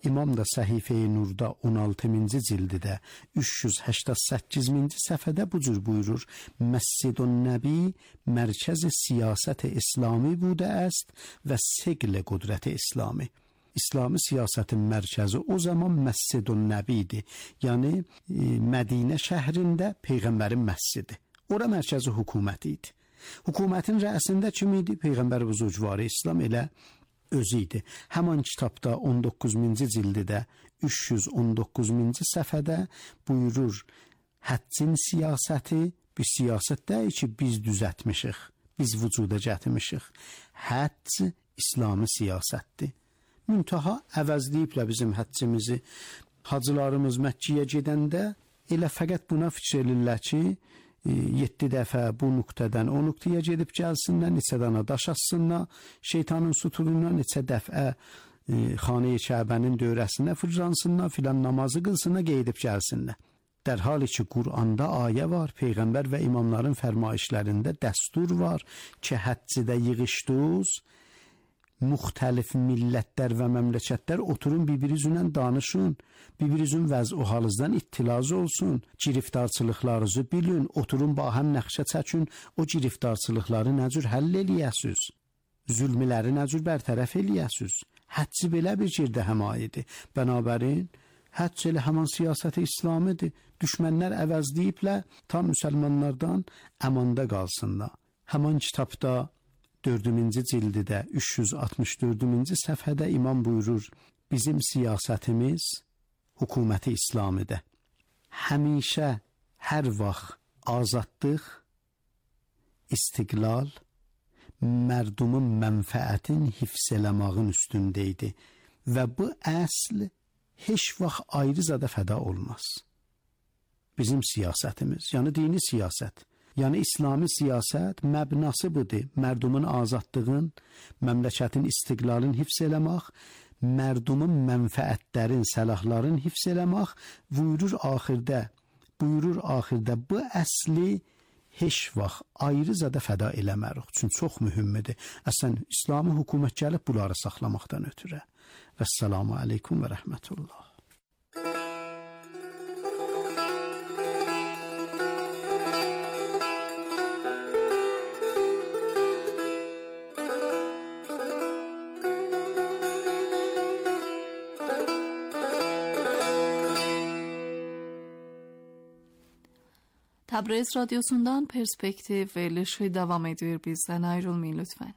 İmam da Səhifə-i Nurda 16-cı cildidə 388-ci səhifədə bu cür buyurur: Məscidun Nəbi mərkəz-i siyasət-i İslami budə است və seql-i qudrət-i İslami. İslami siyasətin mərkəzi o zaman Məscidun Nəbi idi. Yəni Mədinə şəhrində Peyğəmbərin məscidi. Ora mərkəzi hökumət idi. Hökumətin rəisində kim idi? Peyğəmbər buzucvarı İslam elə özü idi. Həman kitabda 19-cu cildidə 319-cu səhifədə buyurur: Həccin siyasəti bir siyasət deyil ki, biz düzəltmişik, biz vücuda gətirmişik. Həcc İslami siyasətdir. Müntaha əvəzləyiblə bizim həccimizi. Hacılarımız Məkkəyə gedəndə elə fəqət buna fikir edirlər ki, 7 dəfə bu nöqtədən o nöqtəyə gedib gəlsinlər, neçə dana daş atsınlar, şeytanın sütunundan neçə dəfə Xanə-i Kəbənin dövrəsinə fırlansınlar, filan namazı qılsınlar, qeydib gəlsinlər. Dərhal ki, Quranda ayə var, Peyğəmbər və imamların fərmayişlərində dəstur var ki, həccidə yığışdınız, müxtəlif millətlər və məmləkətlər oturun bir-birinizlə danışın, bir-birinizin vəz-o halınızdan ittilaz olsun, giriftarçılıqlarınızı bilin, oturun bahəm nəqşə çəkin, o giriftarçılıqları nə cür həll eləyəsiz, zülmləri nə cür bərtərəf eləyəsiz. Həcci belə bir girdə həmayədir. Bənabərin, həcc elə həman siyasət-i İslamidir. Düşmənlər əvəzləyiblə tam müsəlmanlardan əmanda qalsınlar. Həman kitabda 4-cü cildidə 364-cü səhifədə imam buyurur: Bizim siyasətimiz hökuməti İslamidir. Həmişə, hər vaxt azadlıq, istiqlal, mərdumun mənfəətin hifz eləmağın üstündə idi və bu əsl heç vaxt ayrı zada fəda olmaz. Bizim siyasətimiz, yəni dini siyasət, yəni İslami siyasət məbnası budur. Mərdumun azadlığın, məmləkətin istiqlalın hifz eləmək, mərdumun mənfəətlərin, səlahların hifz eləmək, buyurur axirdə bu əsli heç vaxt ayrı zada fəda eləmərik. Çünki çox mühümdür. Əslən, İslami hökumət gəlib bunları saxlamaqdan ötürə. Vəssalamu aleykum və rəhmətullah. Təbriz radyosundan Perspektiv verilişi devam ediyor. Bizden ayrılmayın lütfen.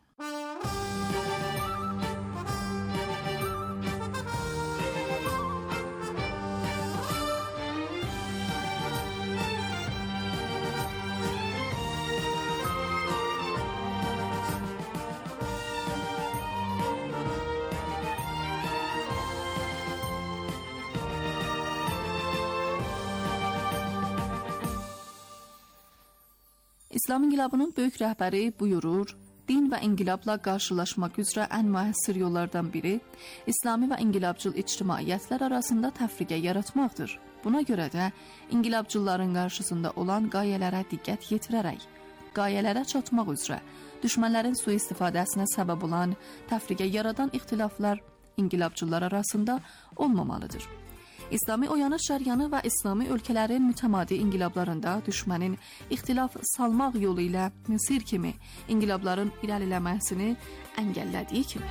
İslam İnqilabının böyük rəhbəri buyurur: din və inqilabla qarşılaşmaq üzrə ən müəssir yollardan biri İslami və inqilabcıl ictimaiyyətlər arasında təfriqə yaratmaqdır. Buna görə də inqilabcılların qarşısında olan qayələrə diqqət yetirərək, qayələrə çatmaq üzrə düşmənlərin sui-istifadəsinə səbəb olan, təfriqə yaradan ixtilaflar inqilabcıllar arasında olmamalıdır. İslami oyanış cəryanı və İslami ölkələrin mütəmadi inqilablarında düşmənin ixtilaf salmaq yolu ilə Misir kimi inqilabların irəliləməsini əngəllədiyi kimi.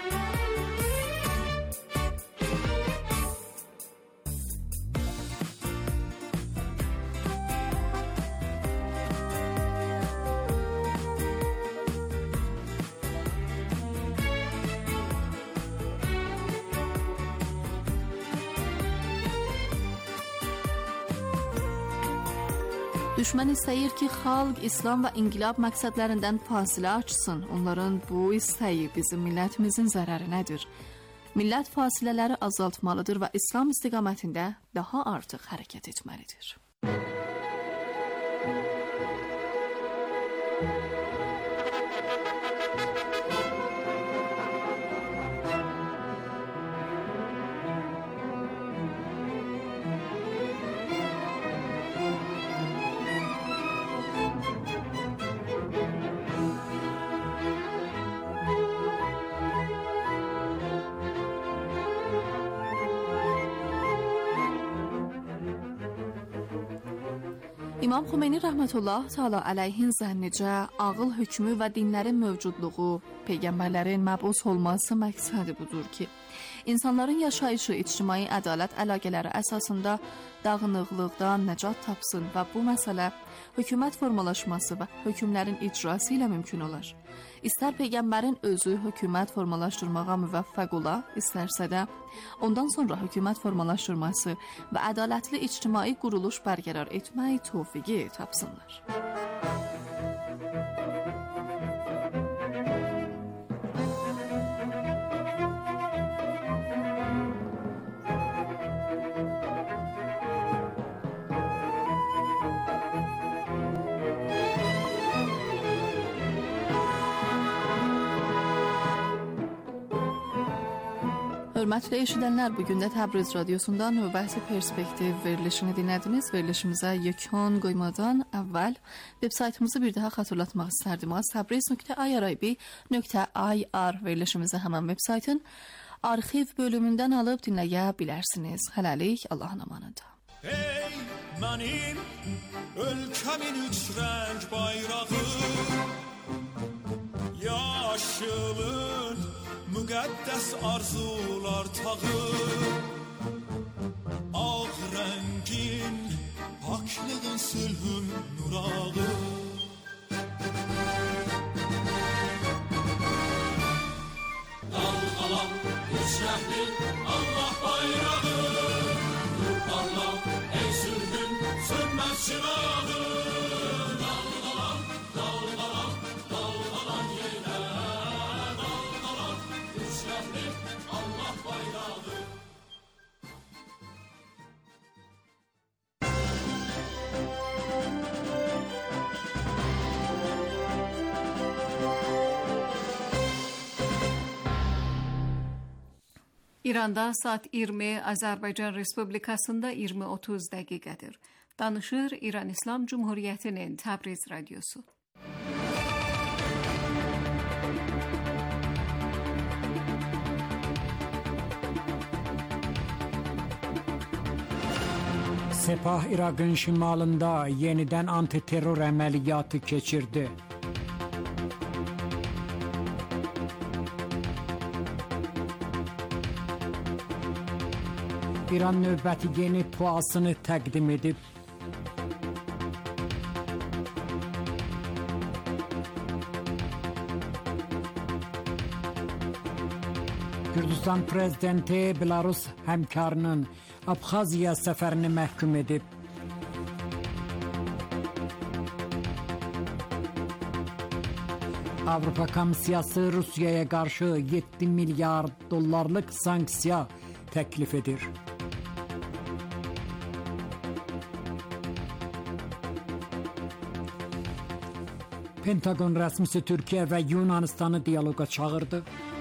Düşmən istəyir ki, xalq İslam və inqilab məqsədlərindən fasilə açsın. Onların bu istəyi bizim millətimizin zərərinədir. Millət fasilələri azaltmalıdır və İslam istiqamətində daha artıq hərəkət etməlidir. İmam Xomeyni rəhmətullah təala əleyhin zənnicə ağıl hökmü və dinlərin mövcudluğu, peyğəmbərlərin məbus olması məqsədi budur ki, insanların yaşayışı ictimai ədalət əlaqələri əsasında dağınıqlıqdan nəcat tapsın və bu məsələ hökumət formalaşması və hökmlərin icrası ilə mümkün olar. İstər peyğəmbərin özü hökumət formalaşdırmağa müvəffəq ola, istərsə də ondan sonra hökumət formalaşdırması və ədalətli ictimai quruluş bərqərar etmək tövfiqi tapsınlar. Hörmətli eşidənlər, bugün də Təbriz Radiosundan növbəti perspektiv verilişini dinlədiniz. Verilişimizə yekun qoymadan əvvəl veb-saytımızı bir daha xatırlatmaq istərdim. tabriz.irib.ir verilişimizə həmən veb-saytın arxiv bölümündən alıb dinləyə bilərsiniz. Hələlik, Allahın amanında. Ey mənim ölkəmin üç rəng bayrağı, yaşılın müqəddəs arzular tağı, ağ rəngin paklığın sülhün nurağı. Dalğalan üç rəhli Allah bayrağı, nur parla ey sülhün sönməz çırağı. Dalğalan, dalğalan, dalğalan yenə, dalğalan üç rəhli Allah bayrağı. İranda saat 20, Azərbaycan Respublikasında 20:30 dəqiqədir. Danışır İran İslam Cumhuriyyətinin Təbriz Radiosu. Sepah Irak'ın şimalında yeniden antiterör əməliyyatı keçirdi. İran növbəti yeni puasını təqdim edib. Gürcistan prezidenti Belarus həmkarının Abxaziya səfərini məhkum edib. Avropa Komissiyası Rusiyaya qarşı 7 milyard dollarlıq sanksiya təklif edir. Pentagon rəsmisi Türkiyə və Yunanistanı diyaloqa çağırdı.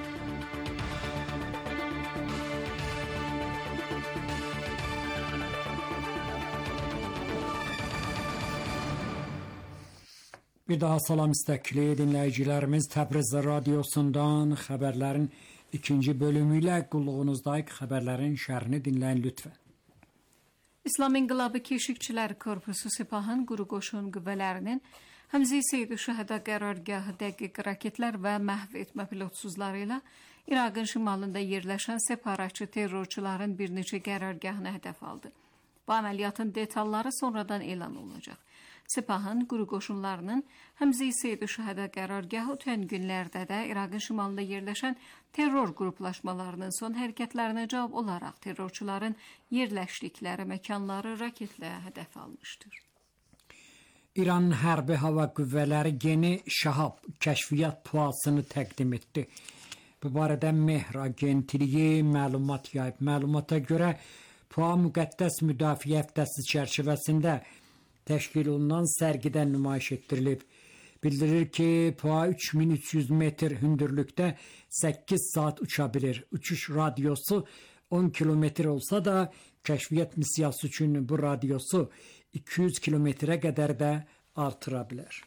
Bir daha salam istəkli dinləyicilərimiz, Təbriz Radiosundan xəbərlərin ikinci bölümü ilə qulluğunuzdayıq. Xəbərlərin şərhini dinləyin lütfən. İslam İnqilabı Keşikçilər Korpusu Sepahın quru qoşun qüvvələrinin Həmzə Seyid Şəhədə qərargahı dəqiq raketlər və məhv etmə pilotsuzları ilə İraqın şimalında yerləşən separatçı terrorçuların bir neçə qərargahını hədəf aldı. Bu əməliyyatın detalları sonradan elan olunacaq. Sepahın quru qoşunlarının Həmzə Seyid Şəhədə qərargahı ötən günlərdə də İraqın şimalında yerləşən terror qruplaşmalarının son hərəkətlərinə cavab olaraq terrorçuların yerləşdikləri məkanları raketlə hədəf almışdır. İran Hərbi Hava Qüvvələri yeni Şahab kəşfiyyat puasını təqdim etdi. Bu barədə Mehr Agentliyi məlumat yayıb. Məlumata görə PUA müqəddəs müdafiə həftəsi çərçivəsində təşkil olunan sərgidə nümayiş etdirilib. Bildirir ki, PUA 3300 metr hündürlükdə 8 saat uça bilir. Uçuş radiosu 10 kilometr olsa da kəşfiyyat missiyası üçün bu radiosu 200 kilometrə qədər də artıra bilər.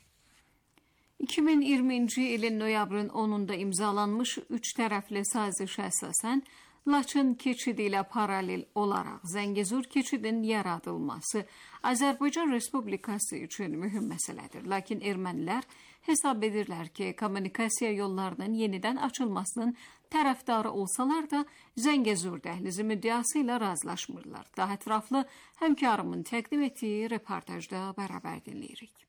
2020-ci ilin noyabrın 10-unda imzalanmış 3 tərəfli sazişə əsasən Laçın keçidi ilə paralel olaraq Zəngəzur keçidinin yaradılması Azərbaycan Respublikası üçün mühüm məsələdir. Lakin ermənilər hesab edirlər ki, kommunikasiya yollarının yenidən açılmasının tərəfdarı olsalar da Zəngəzur dəhlizi müddəası ilə razılaşmırlar. Daha ətraflı həmkarımın təqdim etdiyi reportajda bərabər dinləyirik.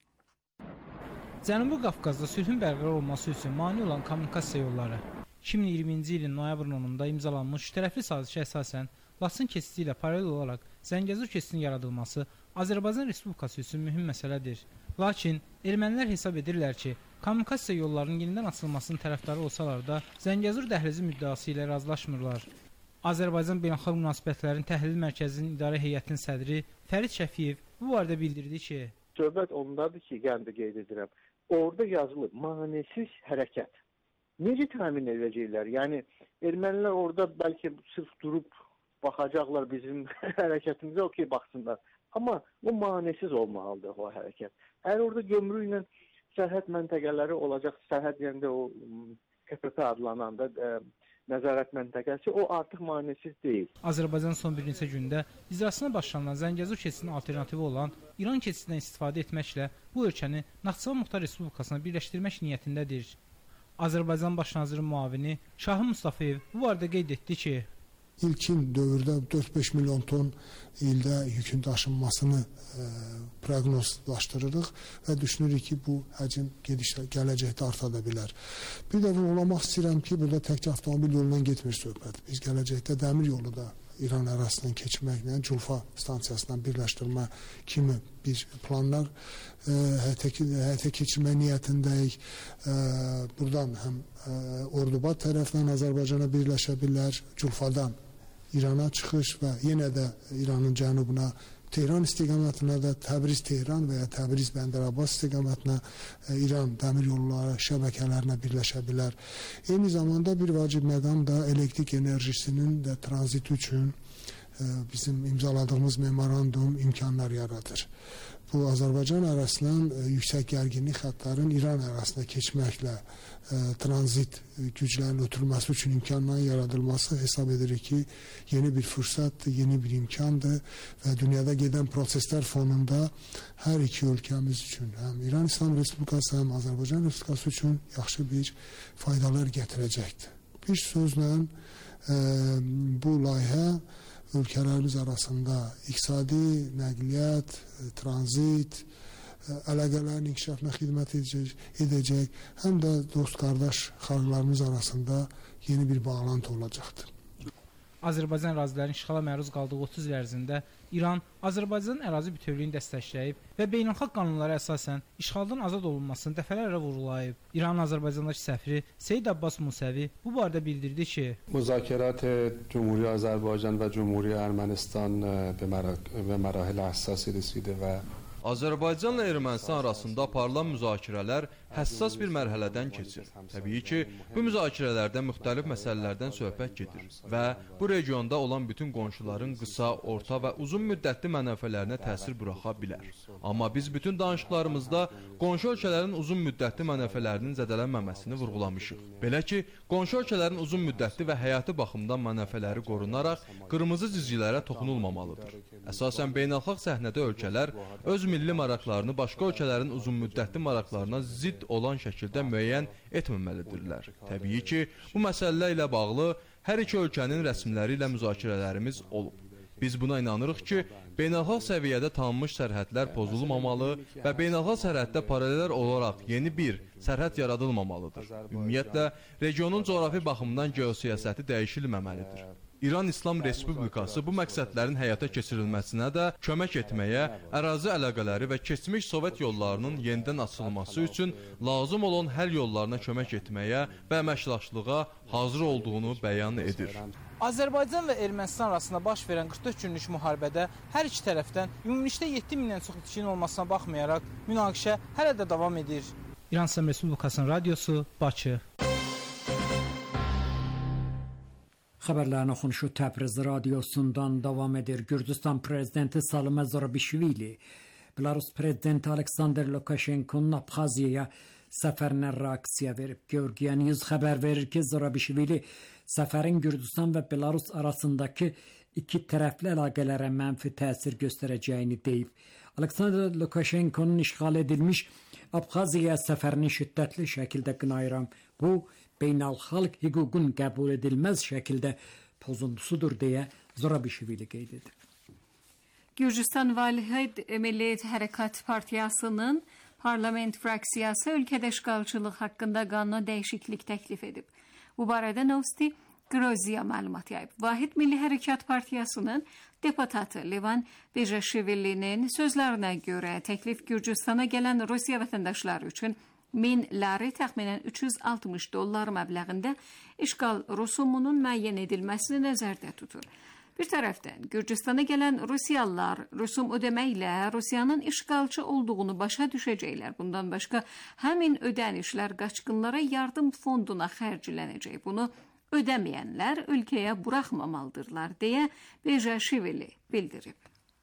Cənubi Qafqazda sülhün bərqərar olması üçün mane olan kommunikasiya yolları 2020-ci ilin noyabrın 10-da imzalanmış tərəfli sazişə əsasən Laçın keçidi ilə paralel olaraq Zəngəzur keçidinin yaradılması Azərbaycan Respublikası üçün mühüm məsələdir. Lakin ermənilər hesab edirlər ki, kommunikasiya yollarının yenidən açılmasının tərəfdarı olsalar da Zəngəzur dəhlizi müddəası ilə razılaşmırlar. Azərbaycan Beynəlxalq Münasibətlərin Təhlil Mərkəzinin İdarə Heyətinin sədri Fərid Şəfiyev bu barədə bildirdi ki, söhbət ondadır ki, qəm də qeyd edirəm. Orada yazılıb manesiz hərəkət. Necə təmin edəcəklər? Yəni ermənilər orada bəlkə sırf durub baxacaqlar bizim hərəkətimizə, okey baxsınlar. Amma bu manesiz olmalıdır o hərəkət. Əgər orada gömrük ilə sərhəd məntəqələri olacaq, sərhəd deyəndə o KPP adlanan da nəzarət məntəqəsi, o artıq manesiz deyil. Azərbaycan son bir neçə gündə icrasına başlanılan Zəngəzur keçidinin alternativi olan İran keçidindən istifadə etməklə bu ölkəni Naxçıvan Muxtar Respublikasına birləşdirmək niyyətindədir. Azərbaycan Baş naziri müavini Şahı Mustafayev bu barədə qeyd etdi ki, İlkin dövrdə 4-5 milyon ton ildə yükün daşınmasını proqnozlaşdırırıq və düşünürük ki, bu həcm gələcəkdə arta da bilər. Bir də vurğulamaq istəyirəm ki, burada təkcə avtomobil yolundan getmir söhbət. Biz gələcəkdə dəmir yolu da İran ərazisindən keçməklə Culfa stansiyasından birləşdirmə kimi bir planlar həyata keçirmək niyyətindəyik. Buradan həm Ordubad tərəfindən Azərbaycana birləşə bilər, Culfadan İrana çıxış və yenə də İranın cənubuna Tehran istiqamətinə də Təbriz-Tehran və ya Təbriz-Bəndər-Abbas istiqamətinə İran dəmir yolları şəbəkələrinə birləşə bilər. Eyni zamanda bir vacib məqam da elektrik enerjisinin də tranziti üçün bizim imzaladığımız memorandum imkanlar yaradır. Bu Azərbaycan ərazisindən yüksək gərginlik xəttlərin İran ərazisinə keçməklə tranzit güclərin ötürülməsi üçün imkanların yaradılması hesab edirik ki, yeni bir fürsətdir, yeni bir imkandır və dünyada gedən proseslər fonunda hər iki ölkəmiz üçün, həm İran İslam Respublikası, həm Azərbaycan Respublikası üçün yaxşı bir faydalar gətirəcəkdir. Bir sözlə bu layihə ölkələrimiz arasında iqtisadi, nəqliyyat, tranzit, əlaqələrin inkişafına xidmət edəcək, həm də dost-qardaş xalqlarımız arasında yeni bir bağlantı olacaqdır. Azərbaycan ərazilərinin işğala məruz qaldığı 30 il ərzində İran Azərbaycanın ərazi bütövlüyünü dəstəkləyib və beynəlxalq qanunlara əsasən işğaldan azad olunmasını dəfələrlə vurğulayıb. İranın Azərbaycandakı səfiri Seyid Abbas Musəvi bu barədə bildirdi ki, مذاکرات جمهوری آذربایجان و جمهوری ارمنستان به مراحل حساسی رسیده و Azərbaycanla Ermənistan arasında aparılan müzakirələr həssas bir mərhələdən keçir. Təbii ki, bu müzakirələrdə müxtəlif məsələlərdən söhbət gedir və bu regionda olan bütün qonşuların qısa, orta və uzun müddətli mənafələrinə təsir buraxa bilər. Amma biz bütün danışıqlarımızda qonşu ölkələrin uzun müddətli mənafələrinin zədələnməməsini vurğulamışıq. Belə ki, qonşu ölkələrin uzun müddətli və həyati baxımdan mənafələri qorunaraq qırmızı cizgilərə toxunulmamalıdır. Əsasən beynəlxalq səhnədə ölkələr öz milli maraqlarını başqa ölkələrin uzunmüddətli maraqlarına zidd olan şəkildə müəyyən etməməlidirlər. Təbii ki, bu məsələ ilə bağlı hər iki ölkənin rəsmiləri ilə müzakirələrimiz olub. Biz buna inanırıq ki, beynəlxalq səviyyədə tanınmış sərhədlər pozulmamalı və beynəlxalq sərhəddə paralel olaraq yeni bir sərhəd yaradılmamalıdır. Ümumiyyətlə, regionun coğrafi baxımdan geosiyasəti dəyişilməməlidir. İran İslam Respublikası bu məqsədlərin həyata keçirilməsinə də kömək etməyə, ərazi əlaqələri və keçmiş Sovet yollarının yenidən açılması üçün lazım olan həll yollarına kömək etməyə və əməkdaşlığa hazır olduğunu bəyan edir. Azərbaycan və Ermənistan arasında baş verən 44 günlük müharibədə hər iki tərəfdən ümumilikdə 7 mindən çox itkin olmasına baxmayaraq münaqişə hələ də davam edir. İran İslam Respublikasının radiosu, Bakı. Xəbərlərin oxunuşu Təbriz radiosundan davam edir. Gürcüstan prezidenti Salim Zurabishvili, Belarus prezidenti Aleksandr Lukashenko'nun Abxaziyaya səfərinə reaksiya verib. Georgia News xəbər verir ki, Zurabishvili səfərin Gürcüstan və Belarus arasındakı iki tərəfli əlaqələrə mənfi təsir göstərəcəyini deyib. Aleksandr Lukashenko'nun işğal edilmiş Abxaziya səfərini şiddətli şəkildə qınayıram. Bu, beynəlxalq hüququn qəbul edilməz şəkildə pozuntusudur deyə Zorabishvili qeyd edib. Gürcistan Vahid Milliyet Hərəkat Partiyasının parlament fraksiyası ölkədə işğalçılıq haqqında qanuna dəyişiklik təklif edib. Bu barədə Novosti Groziya məlumat yayıb. Vahid Milli Hərəkat Partiyasının deputatı Levan Bejaşvilinin sözlərinə görə təklif Gürcistana gələn Rusiya vətəndaşları üçün 1000 lari təxminən $360 məbləğində işğal rüsumunun müəyyən edilməsini nəzərdə tutur. Bir tərəfdən Gürcistana gələn Rusiyalılar rüsum ödəməklə Rusiyanın işğalçı olduğunu başa düşəcəklər. Bundan başqa həmin ödənişlər qaçqınlara yardım fonduna xərclənəcək. Bunu ödəməyənlər ölkəyə buraxmamalıdırlar deyə Bejaşvili bildirib.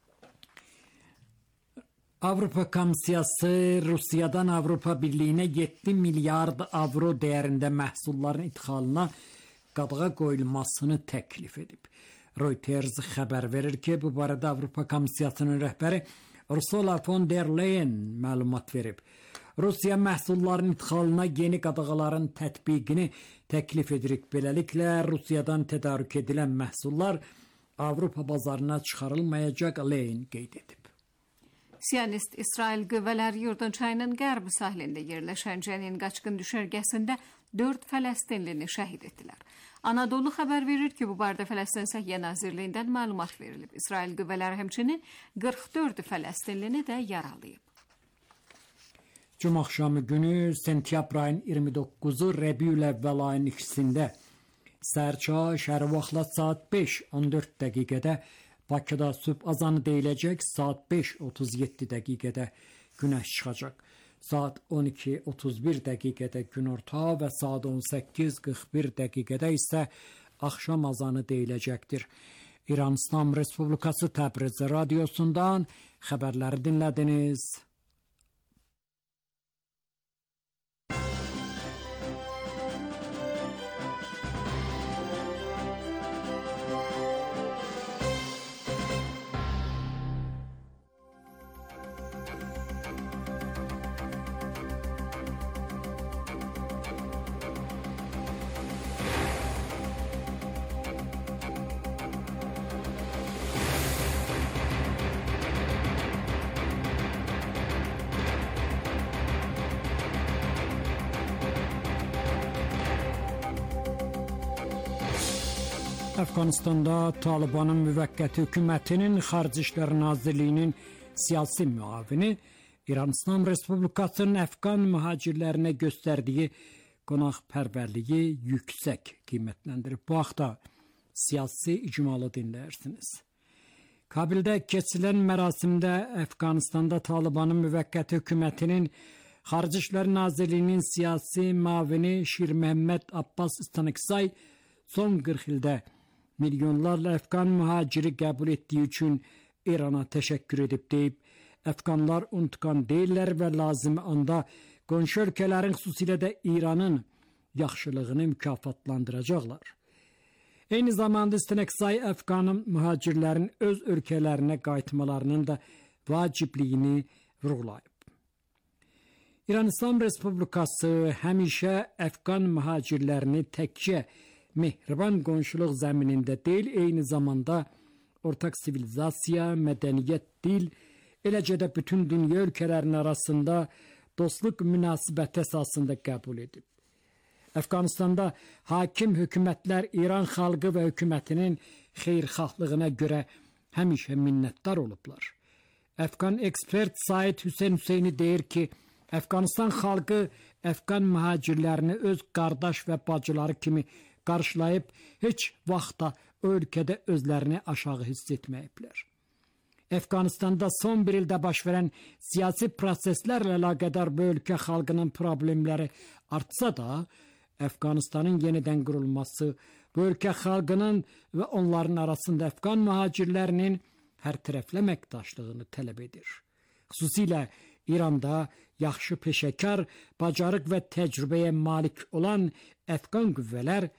Avropa Komissiyası Rusiyadan Avropa Birliyinə 7 milyard avro dəyərində məhsulların idxalına qadağa qoyulmasını təklif edib. Reuters xəbər verir ki, bu barədə Avropa Komissiyasının rəhbəri Ursula von der Leyen məlumat verib. Rusiya məhsulların idxalına yeni qadağaların tətbiqini təklif edirik. Beləliklə, Rusiyadan tədarük edilən məhsullar Avropa bazarına çıxarılmayacaq, Leyen qeyd edib. Siyonist İsrail qüvvələri Yordan çayının qərbi sahilində yerləşən Cenin qaçqın düşərgəsində 4 Fələstinlini şəhid etdilər. Anadolu xəbər verir ki, bu barədə Fələstin Səhiyyə Nazirliyindən məlumat verilib. İsrail qüvvələri həmçinin 44 Fələstinlini də yaralayıb. Cuma axşamı günü sentyabr ayın 29-u Rəbiül Əvvəl ayın 2-sində səhər şəhər vaxtla saat 5:14 dəqiqədə Bakıda sübh azanı deyiləcək, saat 5:37 dəqiqədə günəş çıxacaq. Saat 12:31 dəqiqədə günorta və saat 18:41 dəqiqədə isə axşam azanı deyiləcəkdir. İran İslam Respublikası Təbriz radiosundan xəbərləri dinlədiniz. Əfqanistanda Talibanın müvəqqəti hökumətinin Xarici İşlər Nazirliyinin siyasi müavini İran İslam Respublikasının Əfqan mühacirlərinə göstərdiyi qonaqpərvərliyi yüksək qiymətləndirib. Bu haqda siyasi icmalı dinləyirsiniz. Kabildə keçirilən mərasimdə Əfqanistanda Talibanın müvəqqəti hökumətinin Xarici İşlər Nazirliyinin siyasi müavini Şir Məhəmməd Abbas İstaniksay son 40 ildə milyonlarla Əfqan mühaciri qəbul etdiyi üçün İrana təşəkkür edib deyib. Əfqanlar unutqan deyirlər və lazımi anda qonşu ölkələrin, xüsusilə də İranın yaxşılığını mükafatlandıracaqlar. Eyni zamanda İstaniksay Əfqan mühacirlərin öz ölkələrinə qayıtmalarının da vacibliyini vurğulayıb. İran İslam Respublikası həmişə Əfqan mühacirlərini təkcə mehriban qonşuluq zəminində deyil, eyni zamanda ortaq sivilizasiya, mədəniyyət, dil, eləcə də bütün dünya ölkələrinin arasında dostluq münasibəti əsasında qəbul edib. Əfqanistanda hakim hökumətlər İran xalqı və hökumətinin xeyirxahlığına görə həmişə minnətdar olublar. Əfqan ekspert Said Hüseyni deyir ki, Əfqanistan xalqı Əfqan mühacirlərini öz qardaş və bacıları kimi qarşılayıb, heç vaxtda ölkədə özlərini aşağı hiss etməyiblər. Əfqanistanda son bir ildə baş verən siyasi proseslərlə əlaqədar bu ölkə xalqının problemləri artsa da, Əfqanistanın yenidən qurulması bu ölkə xalqının və onların arasında Əfqan mühacirlərinin hər tərəfli əməkdaşlığını tələb edir. Xüsusilə İranda yaxşı peşəkar, bacarıq və təcrübəyə malik olan Əfqan qüvvələr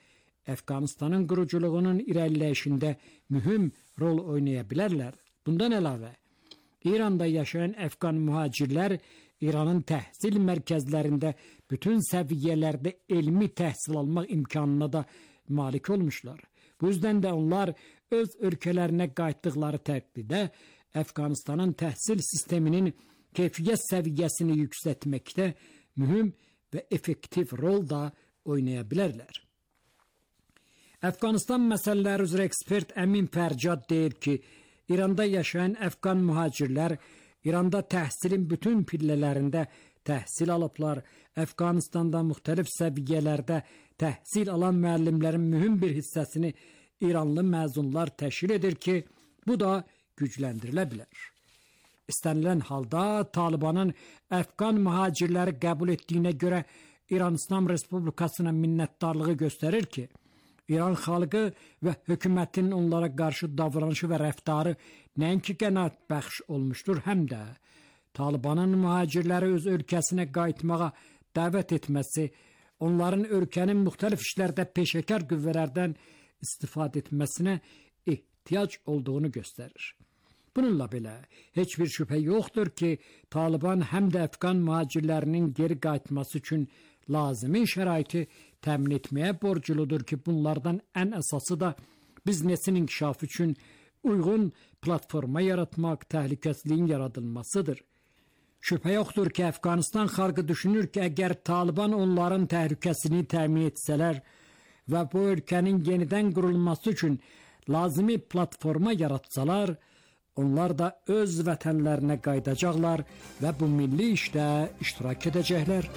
Əfqanistanın quruculuğunun irəliləyişində mühüm rol oynaya bilərlər. Bundan əlavə, İranda yaşayan Əfqan mühacirlər İranın təhsil mərkəzlərində bütün səviyyələrdə elmi təhsil almaq imkanına da malik olmuşlar. Bu yüzden də onlar öz ölkələrinə qayıtdıqları təqdirdə Əfqanistanın təhsil sisteminin keyfiyyət səviyyəsini yüksəltməkdə mühüm və effektiv rol da oynaya bilərlər. Əfqanistan məsələləri üzrə ekspert Əmin Fərcad deyir ki, İranda yaşayan Əfqan mühacirlər İranda təhsilin bütün pillələrində təhsil alıblar. Əfqanistanda müxtəlif səviyyələrdə təhsil alan müəllimlərin mühüm bir hissəsini İranlı məzunlar təşkil edir ki, bu da gücləndirilə bilər. İstənilən halda Talibanın Əfqan mühacirləri qəbul etdiyinə görə İran İslam Respublikasına minnətdarlığı göstərir ki, İran xalqı və hökumətinin onlara qarşı davranışı və rəftarı nəinki qənaət bəxş olmuşdur, həm də Talibanın mühacirləri öz ölkəsinə qayıtmağa dəvət etməsi, onların ölkənin müxtəlif işlərdə peşəkar qüvvələrdən istifadə etməsinə ehtiyac olduğunu göstərir. Bununla belə, heç bir şübhə yoxdur ki, Taliban həm də Əfqan mühacirlərinin geri qayıtması üçün lazımi şəraiti təmin etməyə borcludur ki, bunlardan ən əsası da biznesin inkişafı üçün uyğun platforma yaratmaq, təhlükəsizliyin yaradılmasıdır. Şübhə yoxdur ki, Əfqanistan xalqı düşünür ki, əgər Taliban onların təhlükəsini təmin etsələr və bu ölkənin yenidən qurulması üçün lazımi platforma yaratsalar, onlar da öz vətənlərinə qayıdacaqlar və bu milli işdə iştirak edəcəklər.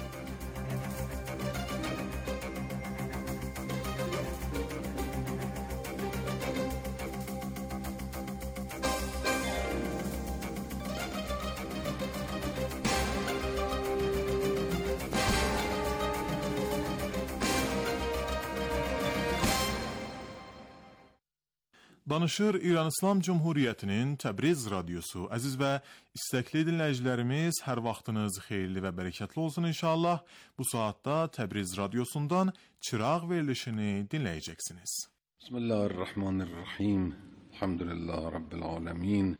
Danışır İran İslam Cumhuriyyətinin Təbriz radiosu. Əziz və istəkli dinləyicilərimiz, hər vaxtınız xeyirli və bərəkətli olsun inşallah. Bu saatda Təbriz radiosundan Çıraq verilişini dinləyəcəksiniz. Bismillahirrahmanirrahim. Elhamdülillah Rabbil alemin.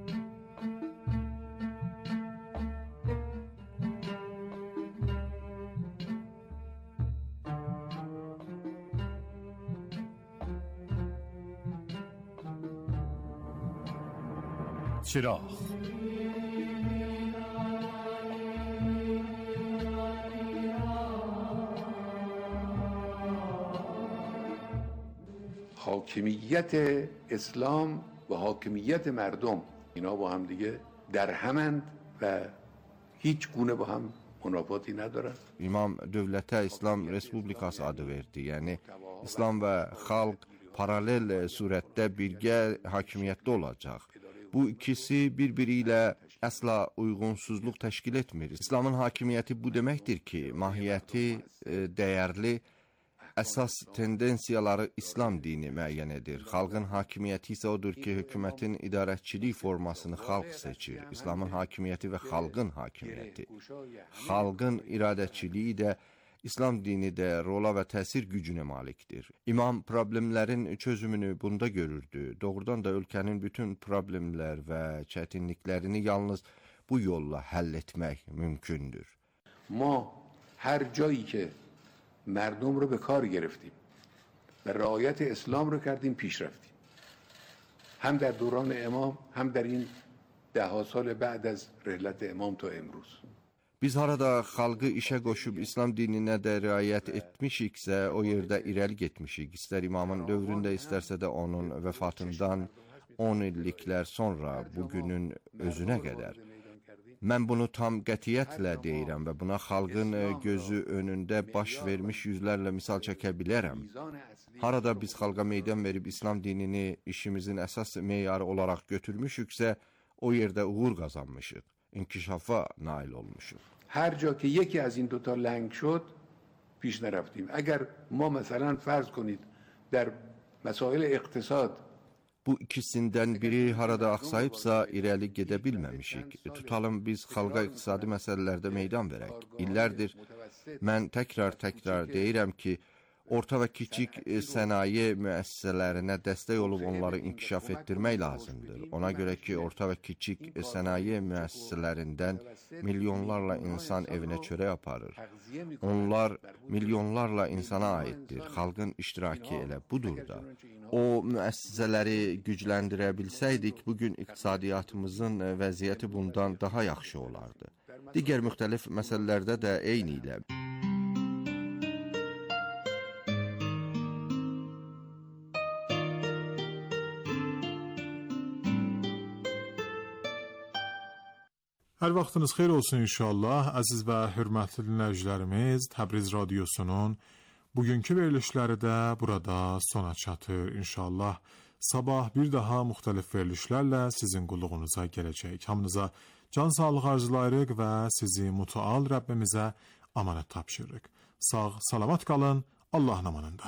چراغ حاکمیت اسلام و حاکمیت مردم اینا با هم دیگه در همند و هیç gune با هم münafati ندارن. İmam dövlətə İslam Respublikası adı verdi. Yəni İslam və xalq paralel surətdə birgə hakimiyyətdə olacaq. Bu ikisi bir-biri ilə əsla uyğunsuzluq təşkil etmir. İslamın hakimiyyəti bu deməkdir ki, mahiyyəti dəyərli, əsas tendensiyaları İslam dini müəyyən edir. Xalqın hakimiyyəti isə odur ki, hökumətin idarəçilik formasını xalq seçir. İslamın hakimiyyəti və xalqın hakimiyyəti. Xalqın iradəçiliyi də İslam dini də rola və təsir gücünə malikdir. İmam problemlərin çözümünü bunda görürdü. Doğrudan da ölkənin bütün problemlər və çətinliklərini yalnız bu yolla həll etmək mümkündür. ما هر جایی که مردم رو به کار گرفتیم و رعایت اسلام رو کردیم پیش رفتیم. هم در دوران امام هم در این ده سال بعد از رحلت امام تا امروز. Biz harada xalqı işə qoşub İslam dininə də riayət etmişiksə, o yerdə irəli getmişik. İstər imamın dövründə, istərsə də onun vəfatından 10 illiklər sonra bugünün özünə qədər. Mən bunu tam qətiyyətlə deyirəm və buna xalqın gözü önündə baş vermiş yüzlərlə misal çəkə bilərəm. Harada biz xalqa meydan verib İslam dinini işimizin əsas meyarı olaraq götürmüşüksə, o yerdə uğur qazanmışıq. İnkişafa nail olmuşuz. هر جا که یکی از این دوتا لنگ شد پیش نرفتیم. اگر ما مثلا فرض کنید در مسائل اقتصاد bu ikisindən biri harada axsayıbsa irəli gedə bilməmişik. Tutalım biz xalqa iqtisadi məsələlərdə meydan verək. İllərdir mən təkrar deyirəm ki, orta və kiçik sənaye müəssisələrinə dəstək olub onları inkişaf etdirmək lazımdır. Ona görə ki, orta və kiçik sənaye müəssisələrindən milyonlarla insan evinə çörək aparır. Onlar milyonlarla insana aiddir. Xalqın iştirakı elə budur da. O müəssisələri gücləndirə bilsəydik, bugün iqtisadiyyatımızın vəziyyəti bundan daha yaxşı olardı. Digər müxtəlif məsələlərdə də eyni ilə. Hər vaxtınız xeyir olsun inşallah. Əziz və hörmətli dinləyicilərimiz, Təbriz radiosunun bugünkü verilişləri də burada sona çatır inşallah. Sabah bir daha müxtəlif verilişlərlə sizin qulluğunuza gələcək. Hamınıza can sağlığı arzulayırıq və sizi mütəal Rəbbimizə amanət tapşırırıq. Sağ, salamat qalın, Allahın amanında.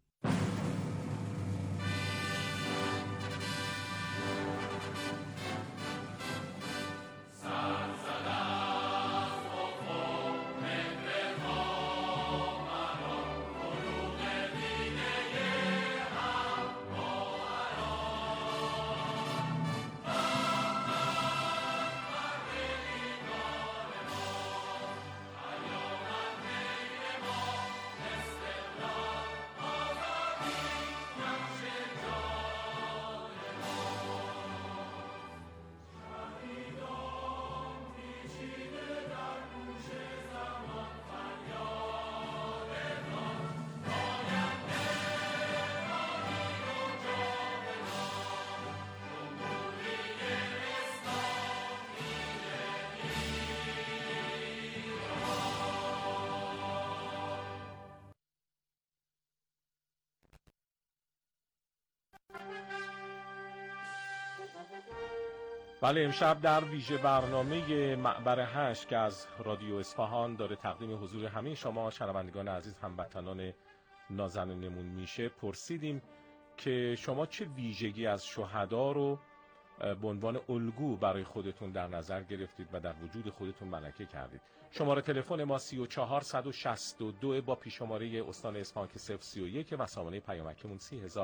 بله، امشب در ویژه برنامه معبر هشت که از رادیو اصفهان داره تقدیم حضور همه شما شنوندگان عزیز هموطنان نازنینمون میشه، پرسیدیم که شما چه ویژگی از شهدا رو به عنوان الگو برای خودتون در نظر گرفتید و در وجود خودتون ملکه کردید. شماره تلفن ما 34162 با پیش‌شماره استان اصفهان که 031 و سامانه پیامکمون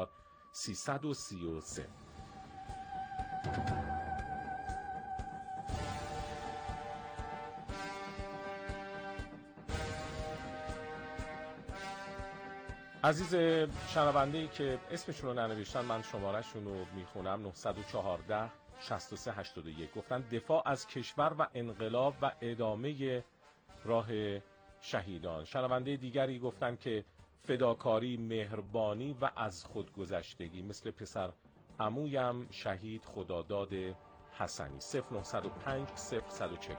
30333. عزیز شنونده‌ای که اسمشون رو ننوشتن، من شماره‌شون رو میخونم. 914 63 81 گفتن دفاع از کشور و انقلاب و ادامه راه شهیدان. شنونده دیگری گفتن که فداکاری، مهربانی و از خودگذشتگی، مثل پسر عمویم شهید خداداد حسنی. 0905 0140.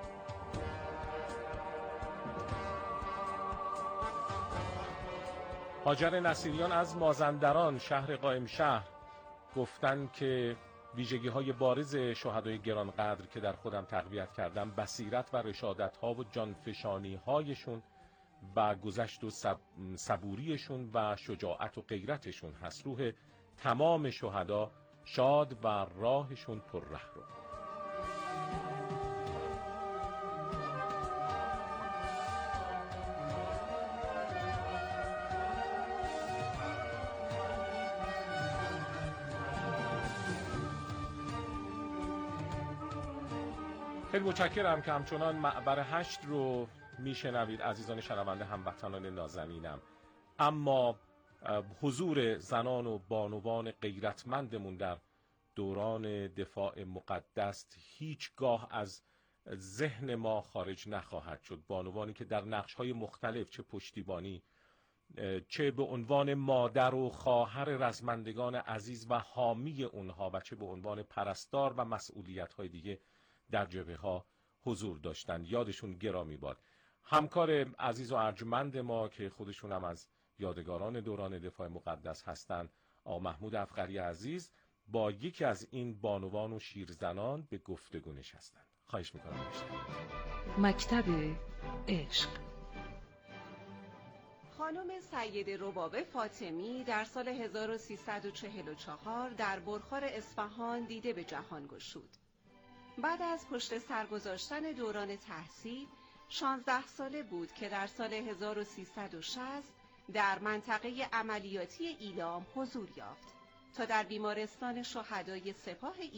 هاجر نصیریان از مازندران شهر قائم شهر گفتن که ویژگی‌های بارز شهدای گرانقدر که در خودم تقویت کردم، بصیرت و رشادت‌ها و جانفشانی‌هایشون و گذشت و صبوریشون و شجاعت و غیرتشون هست. روح تمام شهدا شاد و راهشون پر رهرو. خیلی متشکرم که همچنان معبر هشت رو میشنوید عزیزان شنونده هموطنان نازنینم. اما حضور زنان و بانوان غیرتمندمون در دوران دفاع مقدس هیچگاه از ذهن ما خارج نخواهد شد. بانوانی که در نقش‌های مختلف، چه پشتیبانی، چه به عنوان مادر و خواهر رزمندگان عزیز و حامی اونها و چه به عنوان پرستار و مسئولیت‌های دیگه در جبهه‌ها حضور داشتن، یادشون گرامی باد. همکار عزیز و ارجمند ما که خودشون هم از یادگاران دوران دفاع مقدس هستند، آقا محمود افقری عزیز، با یکی از این بانوان و شیرزنان به گفتگو نشستند. خواهش می‌کنم بشنوید. مکتب عشق. خانم سید ربابه فاطمی در سال 1344 در برخار اصفهان دیده به جهان گشود. بعد از پشت سر گذاشتن دوران تحصیل 16 ساله بود که در سال 1360 در منطقه عملیاتی ایلام حضور یافت تا در بیمارستان شهدای سپاه